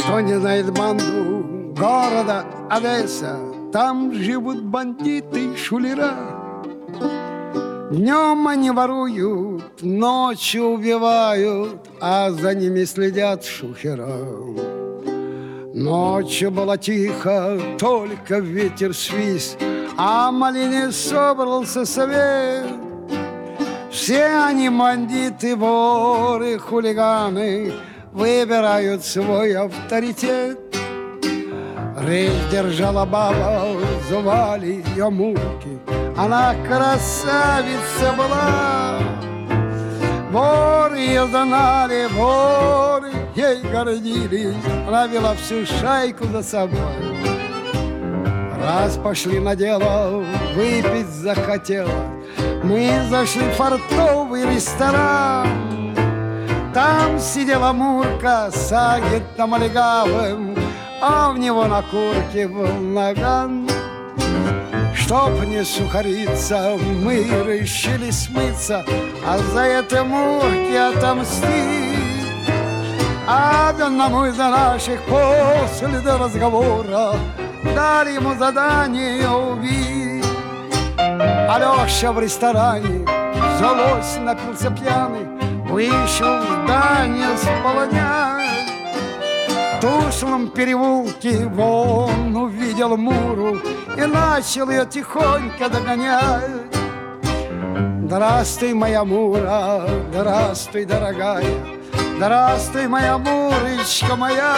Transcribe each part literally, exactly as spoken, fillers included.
Кто не знает банду города Одесса, там живут бандиты и шулера. Днем они воруют, ночью убивают, а за ними следят шухера. Ночью было тихо, только ветер свист, а в малине собрался совет. Все они бандиты, воры, хулиганы, выбирают свой авторитет. Речь держала баба, звали ее Мурки. Она красавица была. Воры ее знали, воры ей гордились. Она вела всю шайку за собой. Раз пошли на дело, выпить захотела. Мы зашли в фартовый ресторан. Там сидела Мурка с агентом легавым, а в него на курке был наган. Чтоб не сухариться, мы решили смыться, а за это Мурке отомстить. Одному из наших после разговора дали ему задание убить. Алеша в ресторане злось напился пьяный, вышел в здание сполонять. В Тушлом переулке вон увидел Муру и начал ее тихонько догонять. Здравствуй, моя Мура, здравствуй, дорогая, здравствуй, моя Мурочка моя.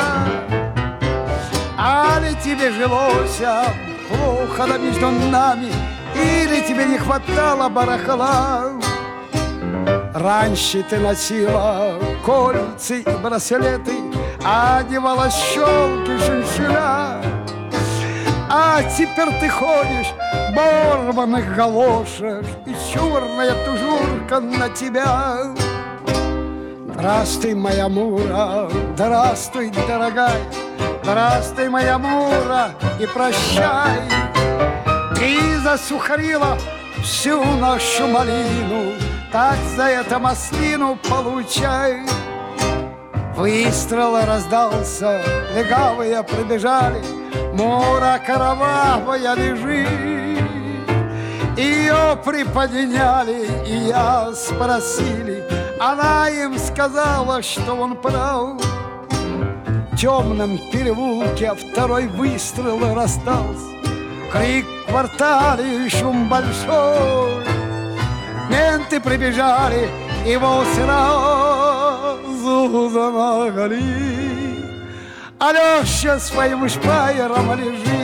Али тебе жилось плохо да между нами, или тебе не хватало барахла? Раньше ты носила кольца и браслеты, одевала щелки шиншилля, а теперь ты ходишь в порванных галошах, и черная тужурка на тебя. Здравствуй, моя Мура, здравствуй, дорогая, здравствуй, моя Мура, и прощай. Ты засухарила всю нашу малину, так за это маслину получай. Выстрел раздался, легавые прибежали, Мура кровавая лежит. Ее приподняли, и я спросили, она им сказала, что он прав. В темном переулке второй выстрел раздался, крик в квартале, шум большой. Менты прибежали, его сразу занагали. Алеша своим шпайером лежит.